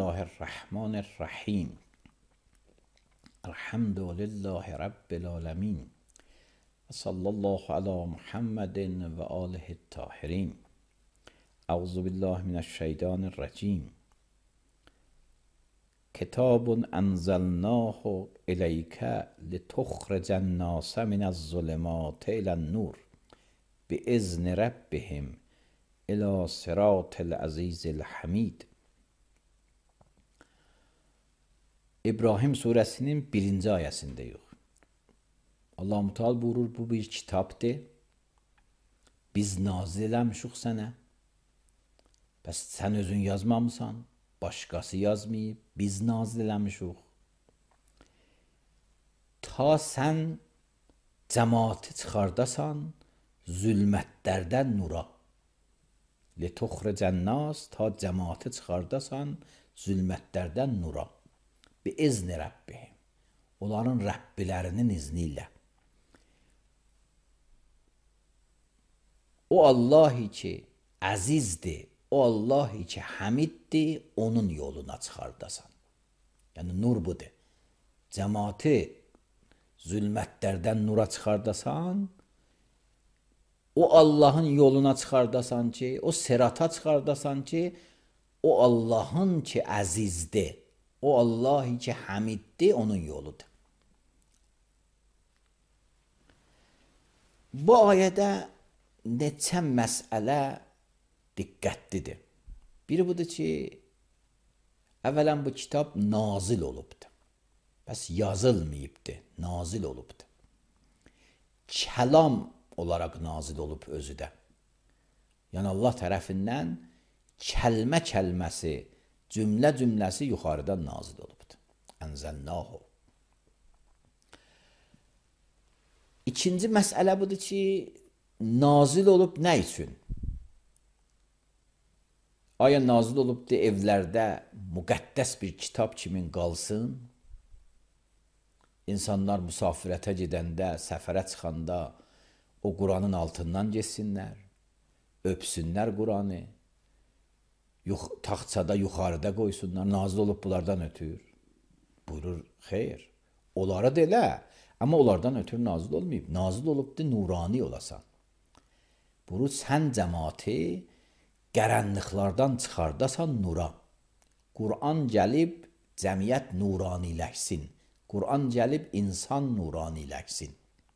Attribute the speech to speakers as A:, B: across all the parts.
A: الله الرحمن الرحیم. الحمد لله رب العالمین و صلی الله علی محمد و آله الطاهرین. اعوذ بالله من الشیطان الرجیم. کتاب انزلناه الیک لتخرج الناس من الظلمات الی النور باذن ربهم الی صراط العزیز الحمید. İbrahim suresinin 1. ayəsindəyik. Allah-u Teala buyurur, bu bir kitabdır. Biz nazil eləmişik sənə. Bəs sən özün yazmamısan, başqası yazmayıb, biz nazil eləmişik. Ta sən cəmaatı çıxardasan zülmətlərdən nura. Lituxricən nas, ta cəmaatı çıxardasan zülmətlərdən nura. Bi-izni Rabbihim. Onların Rəbbilərinin izni ilə. O Allah ki əzizdir, o Allah ki həmiddir, onun yoluna çıxardasan. Yəni nur budur. Cəmaatı zülmətlərdən nura çıxardasan, o Allahın yoluna çıxardasan ki, o sirata çıxardasan ki, o Allahın ki əzizdir, o Allah ki həmiddir, onun yoludur. Bu ayədə neçə məsələ diqqətlidir. Biri budur ki, əvvələn bu kitab nazil olubdur. Bəs yazılmayıbdır, nazil olubdur. Kəlam olaraq nazil olub özü də. Yəni Allah tərəfindən kəlmə-kəlməsi, cümlə-cümləsi yuxarıdan nazil olubdur. Ənzəlnahu. İkinci məsələ budur ki, nazil olub nə üçün? Aya nazil olubdur evlərdə müqəddəs bir kitab kimi qalsın? İnsanlar müsafirətə gedəndə, səfərə çıxanda o Quranın altından geçsinlər, öpsünlər Quranı, taxtçada yuxarıda qoysunlar, nazil olub bunlardan ötür. Buyurur, xeyr, onlara da elə, amma onlardan ötür nazil olmayıb. Nazil olubdur nurani olasan. Buyurur, sən cəmaatı qaranlıqlardan çıxardasan nura. Quran gəlib cəmiyyət nuraniləşsin. Quran gəlib insan nuraniləşsin.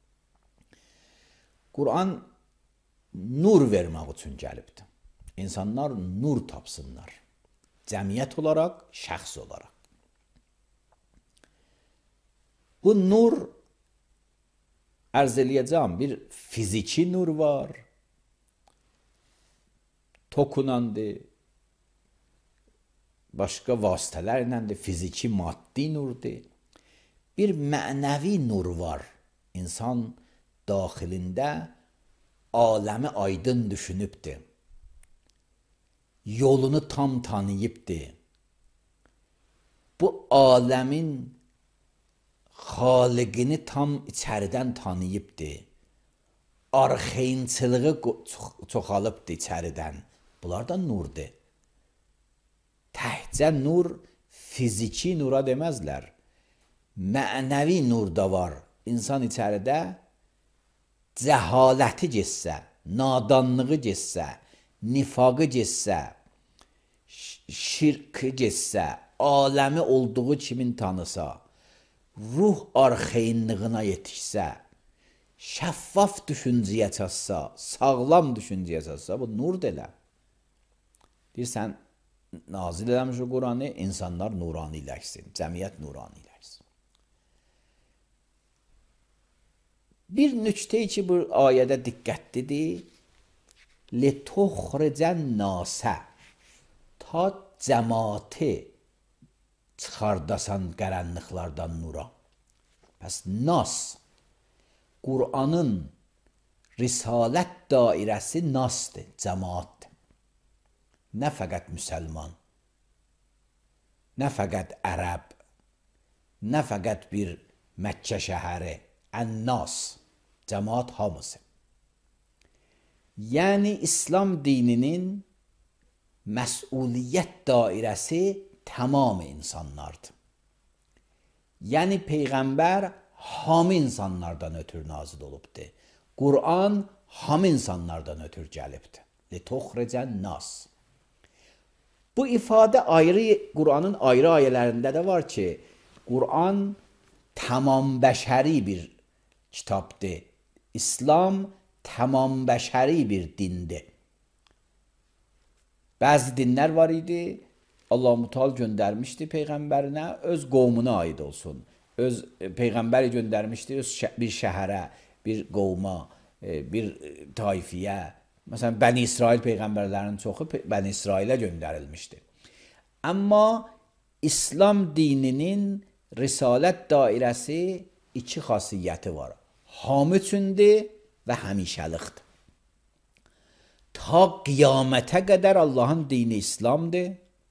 A: Quran nur vermək üçün gəlibdir. İnsanlar nur tapsınlar. Cəmiyyət olaraq, şəxs olaraq. Bu nur, ərz eləyəcəm, bir fiziki nur var. Tokunandır. Başqa vasitələrləndir. Fiziki, maddi nurdur. Bir mənəvi nur var. İnsan daxilində aləmi aydın düşünübdür. Yolunu tam tanıyıbdır. Bu aləmin xaliqini tam içəridən tanıyıbdır. Arxeyinçılığı çoxalıbdır içəridən. Bunlar da nurdur. Təhcə nur fiziki nura deməzlər. Mənəvi nur da var. İnsan içəridə cəhaləti getsə, nadanlığı getsə, nifaqı getsə, şirki getsə, aləmi olduğu kimin tanısa, ruh arxeyinlığına yetişsə, şəffaf düşüncəyə çatsa, sağlam düşüncəyə çatsa, bu nur delə. Deyirsən, nazil eləmiş o Quranı, insanlar nuraniləşsin, cəmiyyət nuraniləşsin. Bir nüktə ki, bu ayədə diqqətlidir. لِتُخْرِجَ النَّاسَ. Ta cəmaatı çıxardasan qaranlıqlardan nura. Bəs nas, Qur'anın risalət dairəsi nasdır, cəmaatdır. Nə fəqət müsəlman, nə fəqət ərəb, nə fəqət bir Məkkə şəhəri, ən-nas, cəmaat hamısı. Yəni İslam dininin məsuliyyət dairəsi tamam insanlardır. Yəni peyğəmbər hamı insanlardan ötürü nazil olubdur. Quran hamı insanlardan ötürü gəlibdir. Lituxricən nas. Bu ifadə ayrı Quranın ayrı ayələrində də var ki, Quran tamam bəşəri bir kitabdır. İslam tamam bəşəri bir dindir. Bəzi dinlər var idi, Allah-u Teala göndərmişdi peyğəmbərinə, öz qovmuna aid olsun. Öz peyğəmbəri göndərmişdi bir şəhərə, bir qovma, bir tayfiyə. Məsələn, Bəni İsrail peyğəmbərlərinin çoxu Bəni İsrailə göndərilmişdi. Amma İslam dininin risalət dairəsi iki xasiyyəti var. Hamı üçündür və həmişəlikdir. Ta qiyamətə qədər Allahın dini İslamdır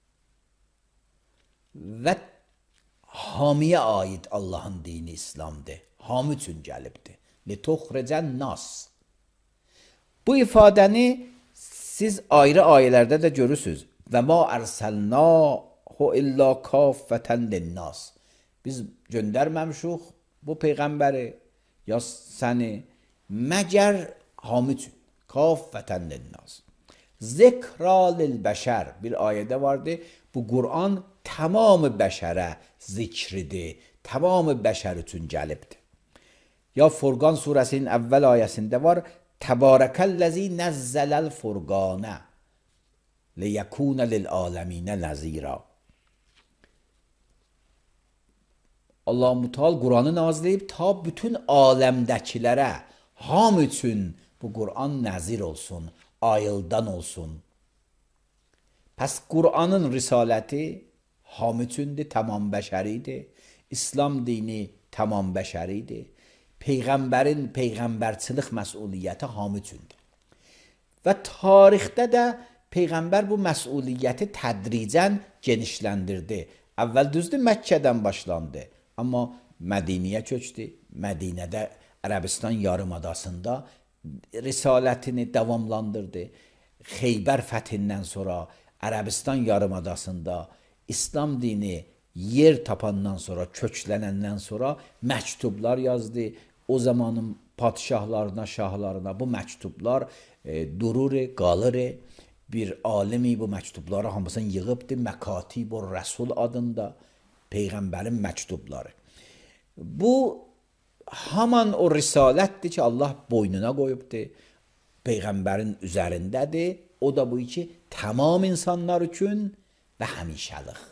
A: və hamiyə aid Allahın dini İslamdır. Hamı üçün gəlibdir. Lituxricən nas. Bu ifadəni siz ayrı ayələrdə də görürsünüz. Və ma ərsəlnahu illə kaffətən linnas. Biz göndərməmişik bu peyğəmbəri ya səni məgər hamı üçün. Kaffətən linnas. Zikra lil bəşər bir ayədə vardı. Bu Quran tamamı bəşərə zikridir. Tamamı bəşər üçün gəlibdir. Ya Furqan surəsinin əvvəl ayəsində var. Təbarəkəlləzi nəzzələl furqanə liyəkunə lil aləminə nəzira. Allah-u Teala Quranı naziləyib ta bütün aləmdəkilərə, hamı üçün bu Quran nəzir olsun, ayıldan olsun. Pəs Quranın risaləti hamı üçündür, tamam bəşəridir. İslam dini tamam bəşəridir. Peyğəmbərin peyğəmbərçilik məsuliyyəti hamı üçündür. Və tarixdə də Peyğəmbər bu məsuliyyəti tədricən genişləndirdi. Əvvəl düzdür Məkkədən başlandı, amma Mədiniyə köçdü. Mədinədə Ərəbistan yarımadasında risalətini davamlandırdı. Xeybər fəthindən sonra Ərəbistan yarımadasında İslam dini yer tapandan sonra, köklənəndən sonra məktublar yazdı. O zamanın padişahlarına, şahlarına bu məktublar durur, qalır. Bir alimi bu məktubları hamısını yığıbdır. Məkatib-ur Rəsul adında Peyğəmbərin məktubları. Bu haman o risalətdir ki, Allah boynuna qoyubdur. Peyğəmbərin üzərindədir. O da bu ki, tamam insanlar üçün və həmişəlik.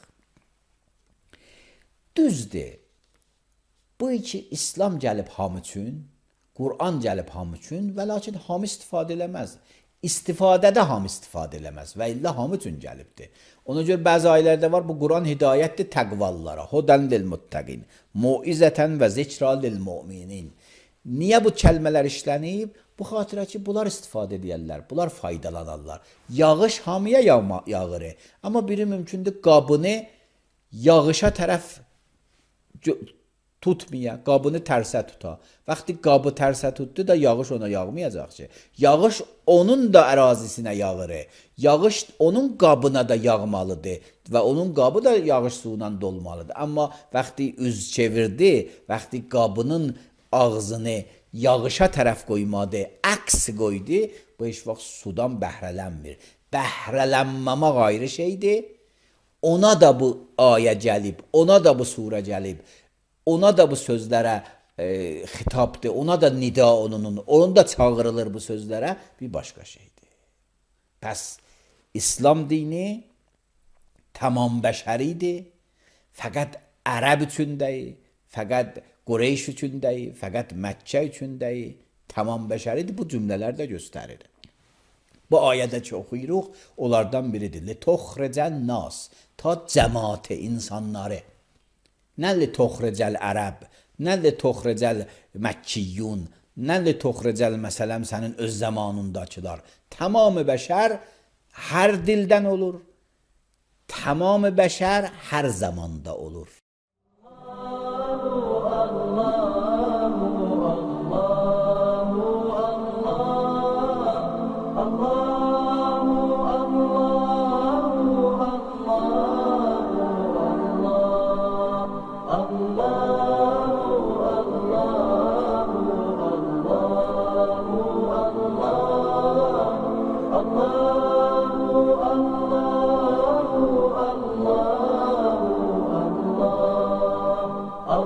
A: Düzdür. Bu ki, İslam gəlib hamı üçün, Quran gəlib hamı üçün və lakin hamı istifadə eləməz. İstifadədə hamı istifadə eləməz və illə hamı üçün gəlibdir. Ona görə bəzi ayələrdə var, bu Quran hidayətdir təqvallara, hudən lil muttəqin, muizətən və zikra lil müminin. Niyə bu kəlmələr işlənib? Bu xatirə ki, bunlar istifadə edərlər, bunlar faydalanarlar. Yağış hamıya yağır, amma biri mümkündür qabını yağışa tərəf tutmaya, qabını tərsə tuta. Vaxtı qabı tərsə tutdu da yağış ona yağmayacaq ki. Yağış onun da ərazisinə yağır. Yağış onun qabına da yağmalıdır və onun qabı da yağış suyla dolmalıdır. Amma vaxtı üz çevirdi, vaxtı qabının ağzını yağışa tərəf qoymadı, əks qoydu, bu heç vaxt sudan bəhrələnmir. Bəhrələnməmək ayrı şeydir. Ona da bu ayə gəlib, ona da bu surə gəlib. Ona da bu sözlərə xitabdır, ona da nida onun da çağırılır bu sözlərə, bir başqa şeydir. Pəs İslam dini tamam bəşəridir, fəqət ərəb üçün deyil, fəqət Qureyş üçün deyil, fəqət Məkkə üçün deyil, tamam bəşəridir, bu cümlələr də göstərir. Bu ayədə ki oxuyuruq, onlardan biridir. Lituxricən nas, ta cəmaat insanları. Nə lituxricəl ərəb, nə lituxricəl Məkkiyun, nə lituxricəl məsələn sənin öz zamanındakılar. Tamamı bəşər hər dildən olur. Tamamı bəşər hər zamanda olur.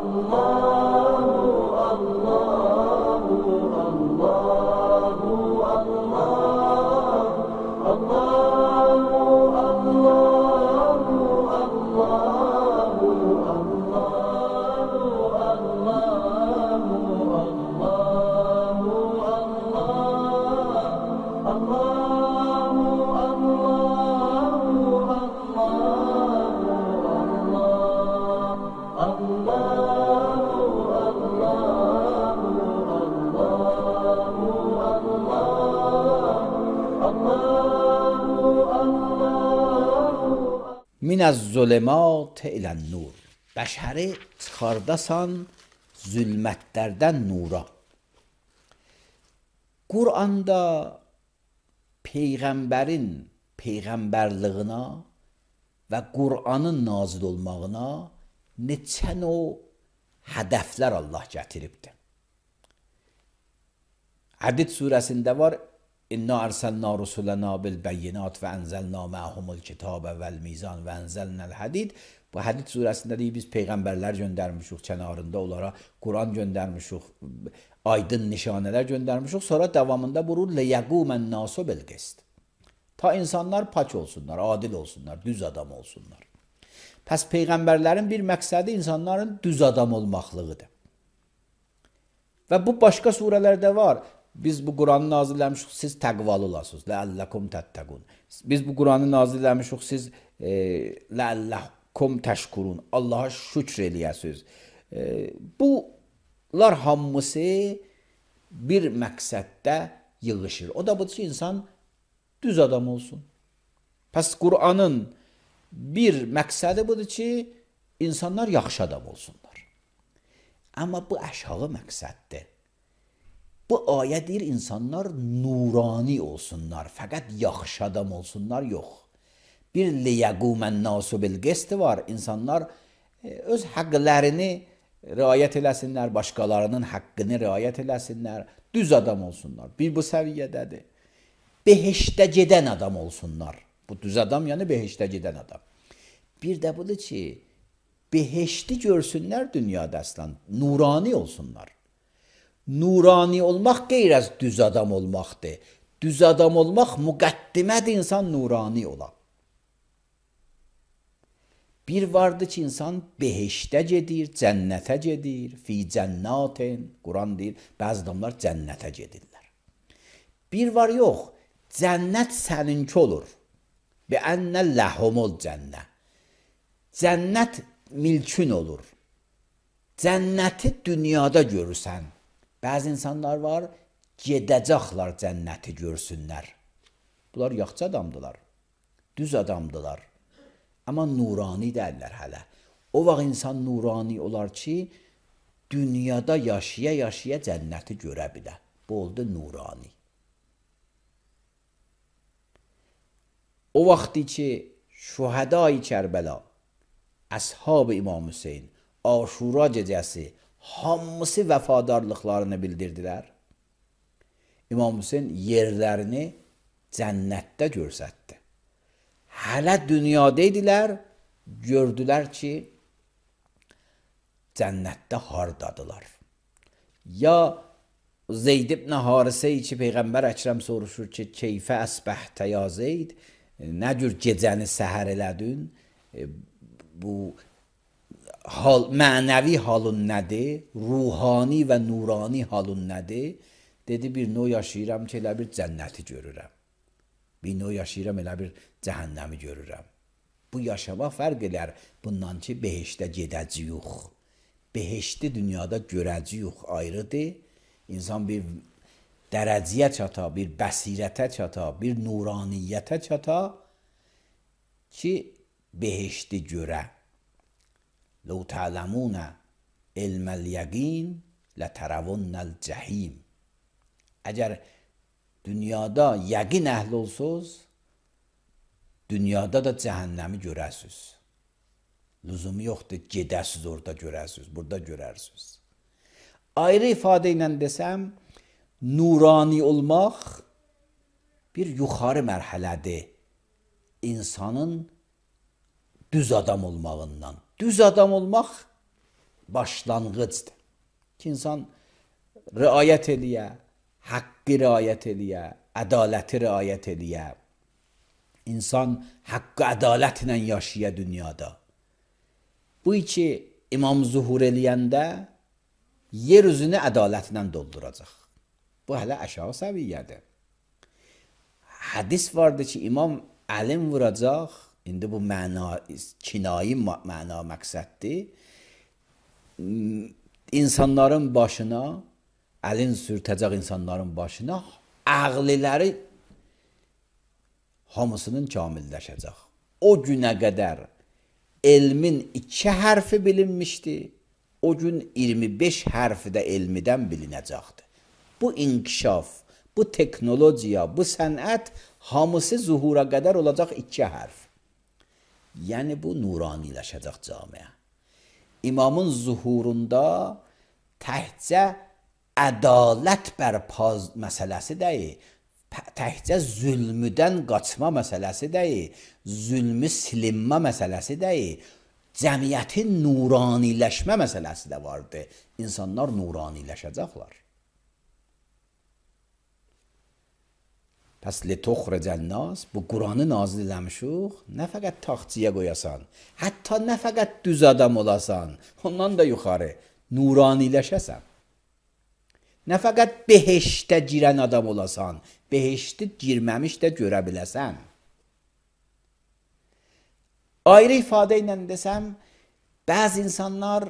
A: من الظلمات الی النور. Bəşəri çıxardasan zülmətlərdən nura. Quranda Peyğəmbərin peyğəmbərliyinə və Qur'anın nazil olmağına neçə növ hədəflər Allah gətiribdir. Hədid surəsində var: İnna ərsalna rusulana bil bəyinat və ənzəlna ma'humul kitabə vəl mizan və ənzəlnəl hadid. Bu Hədid surəsində deyir, biz peyğəmbərlər göndərmişik, kənarında onlara Quran göndərmişik, aydın nişanələr göndərmişik. Sonra davamında burur liyəqumən nasu bil qist. Ta insanlar pak olsunlar, adil olsunlar, düz adam olsunlar. Pəs peyğəmbərlərin bir məqsədi insanların düz adam olmaqlığıdır. Və bu başqa surələrdə var. Biz bu Quranı nazilləmişik, siz təqvalı olasınız. Ləəlləkum təttəqun. Biz bu Quranı nazilləmişik, siz ləəlləkum təşkurun. Allaha şükr eləyəsiniz. Bunlar hamısı bir məqsəddə yığışır. O da budur ki, insan düz adam olsun. Pəs Quranın bir məqsədi budur ki, insanlar yaxşı adam olsunlar. Amma bu aşağı məqsəddir. Bu ayə deyir, insanlar nurani olsunlar, fəqət yaxşı adam olsunlar, yox. Bir liyəqumən nasu bil qist var, insanlar öz haqqlarını riayət eləsinlər, başqalarının haqqını riayət eləsinlər, düz adam olsunlar. Bir bu səviyyədədir. Behişdə gedən adam olsunlar. Bu düz adam, yəni behişdə gedən adam. Bir də budur ki, behişti görsünlər dünyada əslən, nurani olsunlar. Nurani olmaq qeyr az düz adam olmaqdır. Düz adam olmaq müqəddimədir insan nurani ola. Bir vardır ki, insan behişdə gedir, cənnətə gedir, fi cənnatin, Quran deyir, bəzi adamlar cənnətə gedirlər. Bir var yox, cənnət səninki olur. Bi ənə ləhumul cənnə. Cənnət milkün olur. Cənnəti dünyada görürsən. Bəzi insanlar var, gedəcəklər cənnəti görsünlər. Bunlar yaxşı adamdılar, düz adamdılar. Amma nurani dərlər hələ. O vaxt insan nurani olar ki, dünyada yaşaya-yaşaya cənnəti görə bilər. Bu oldu nurani. O vaxtı ki, şühədai Kərbəla, əshab-ı İmam Hüseyin, Aşura gecəsi, hamısı vəfadarlıqlarını bildirdilər. İmam Hüseyin yerlərini cənnətdə görsətdi. Hələ dünyada idilər, gördülər ki, cənnətdə hardadılar. Ya Zeyd ibn Harisə ki, Peyğəmbər Əkrəm soruşur ki, keyfə əsbəhtə ya Zeyd, nə cür gecəni səhər elədin? Bu mənəvi halın nədir? Ruhani və nurani halın nədir? Dedi, bir növ yaşayıram ki, elə bir cənnəti görürəm. Bir növ yaşayıram, elə bir cəhənnəmi görürəm. Bu yaşamaq fərq elər bundan ki, behişdə gedəcəyik. Behişdi dünyada görəcəyik, ayrıdır. İnsan bir dərəcəyə çata, bir bəsirətə çata, bir nuraniyyətə çata ki, behişdi görə. لو تعلمون علم اليقین لترون الجحیم. Əgər dünyada yəqin əhli olsunuz, dünyada da cəhənnəmi görəsiniz. Lüzumu yoxdur, gedəsiniz orada görəsiniz, burada görərsiniz. Ayrı ifadə ilə desəm, nurani olmaq bir yuxarı mərhələdir insanın düz adam olmağından. Düz adam olmaq başlanğıcdır. Ki insan riayət eləyə, haqqı riayət eləyə, ədaləti riayət eləyə. İnsan haqqı ədalətlə yaşaya dünyada. Bu iki imam zuhur eləyəndə yer üzünü ədalətlə dolduracaq. Bu hələ aşağı səviyyədir. Hadis vardı ki, imam əlim vuracaq. İndi bu məna, kinayi məna məqsəddir. İnsanların başına, əlin sürtəcək insanların başına, ağliləri hamısının kamilləşəcək. O günə qədər elmin 2 hərfi bilinmişdi, o gün 25 hərfi də elmidən bilinəcəkdir. Bu inkişaf, bu teknologiya, bu sənət hamısı zuhura qədər olacaq 2 hərf. Yəni bu nuraniləşəcək camiə. İmamın zuhurunda təhcə ədalət bərpa məsələsi deyil, təhcə zülmüdən qaçma məsələsi deyil, zülmü silinmə məsələsi deyil, cəmiyyətin nuraniləşmə məsələsi də vardır. İnsanlar nuraniləşəcəklər. Pəs lituxricən nas, bu Quranı nazil eləmişik, nə fəqət taxtçıya qoyasan, hətta nə fəqət düz adam olasan, ondan da yuxarı nuraniləşəsən. Nə fəqət behiştə girən adam olasan, behişti girməmiş də görə biləsən. Ayrı ifadə ilə desəm, bəzi insanlar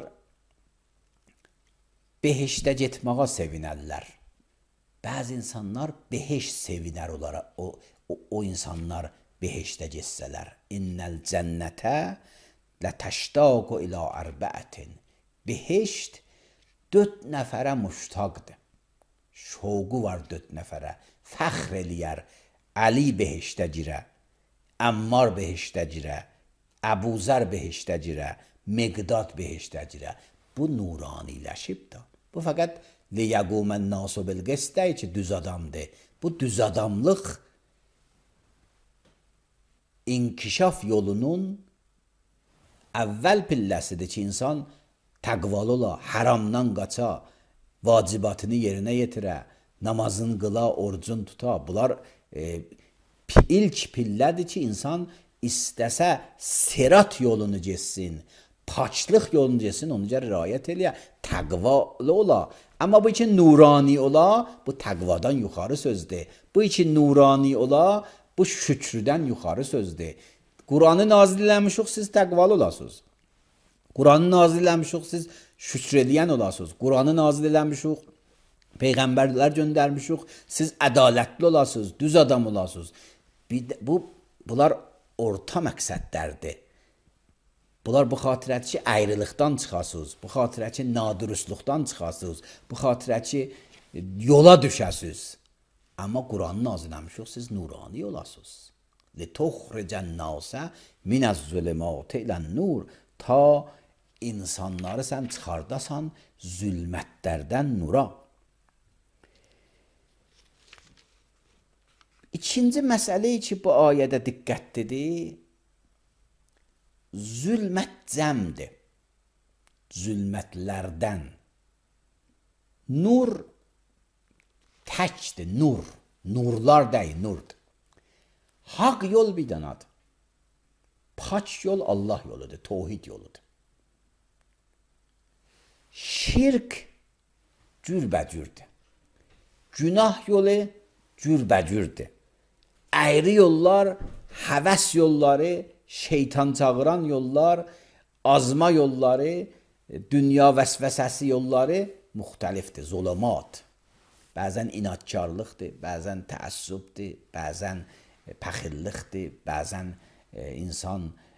A: behiştə getməyə sevinərlər. Bəzi insanlar behiş sevinər olaraq, o insanlar behiştə getsələr. İnnəl cənnətə lətəştaqu ilə ərbəətin. Behişt 4 nəfərə müştaqdır. Şoğu var 4 nəfərə. Fəxr eləyər. Əli behiştə girə, Əmmar behiştə girə, Əbuzər behiştə girə, Miqdad behiştə girə. Bu nuraniləşib da. Bu fəqət liyəqumən nasu bilqist deyil ki, düz adamdır. Bu düz adamlıq inkişaf yolunun əvvəl pilləsidir ki, insan təqvalı ola, haramdan qaça, vacibatını yerinə yetirə, namazını qıla, orucun tuta. Bunlar ilk pillədir ki, insan istəsə sirat yolunu geçsin, paçlıq yolunu geçsin, onu görə riayət eləyə, təqvalı ola. Amma bu iki nurani ola, bu təqvadan yuxarı sözdür. Bu iki nurani ola, bu şükrüdən yuxarı sözdür. Quranı nazil eləmişik, siz təqvalı olasınız. Quranı nazil eləmişik, siz şükr eləyən olasınız. Quranı nazil eləmişik, peyğəmbərlər göndərmişik, siz ədalətli olasınız, düz adam olasınız. Bunlar orta məqsədlərdir. Bunlar bu xatirət ki, ayrılıqdan çıxasınız, bu xatirət ki, nadürüstlükdən çıxasınız, bu xatirət ki, yola düşəsiniz. Amma Quranı nazil eləmişik, siz nurani olasınız. لِتُخْرِجَ النَّاسَ مِنَ الظُّلُمَاتِ إِلَى النُّورِ Ta insanları sən çıxardasan zülmətlərdən nura. İkinci məsələ ki, bu ayədə diqqətlidir. Zülmət cəmdir. Zülmətlərdən. Nur təkdir, nur. Nurlar deyil, nurdur. Haq yol bir danadır. Pak yol Allah yoludur, tevhid yoludur. Şirk cürbəcürdür. Günah yolu cürbəcürdür. Ayrı yollar, həvəs yolları, şeytan çağıran yollar, azma yolları, dünya vəsvəsəsi yolları müxtəlifdir, zulumat. Bəzən inadkarlıqdır, bəzən təəssübdür, bəzən pəxillikdir, bəzən insan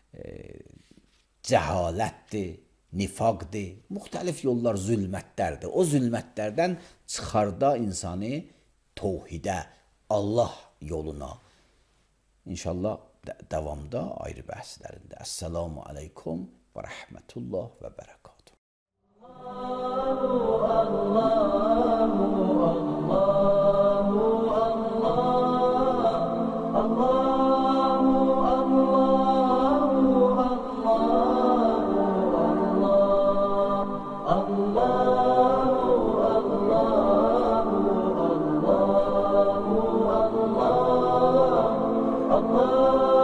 A: cəhalətdir, nifaqdır. Müxtəlif yollar zülmətlərdir. O zülmətlərdən çıxarda insanı tevhidə, Allah yoluna. İnşallah davamda ayrı bəhslərində. Əssalamu aleykum və rəhmətullah və bərəkatuhu.
B: الله